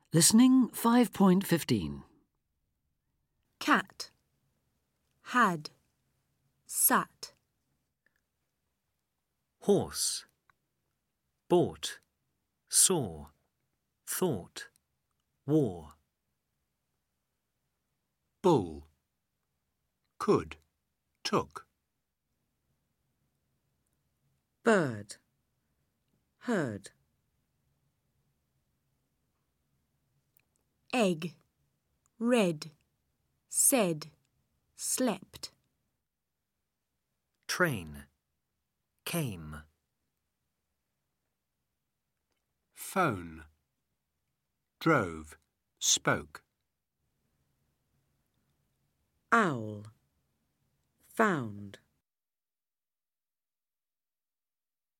Listening 5.15. Cat. Had. Sat. Horse. Bought. Saw. Thought. Wore. Bull. Could. Took. Bird. Heard. Egg. Read. Said. Slept. Train. Came. Phone. Drove. Spoke. Owl. Found.